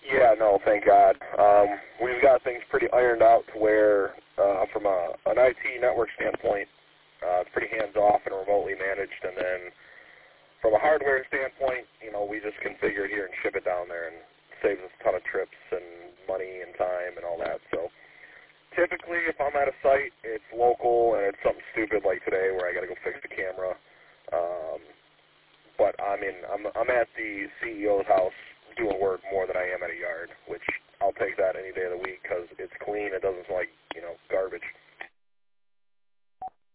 Yeah, no, thank God. We've got things pretty ironed out to where, from an IT network standpoint, it's pretty hands-off and remotely managed, and then from a hardware standpoint, we just configure it here and ship it down there, and it saves us a ton of trips and money and time and all that. So typically, if I'm at a site, it's local and it's something stupid like today where I got to go fix the camera. But I'm at the CEO's house doing work more than I am at a yard, which I'll take that any day of the week because it's clean. It doesn't smell like garbage.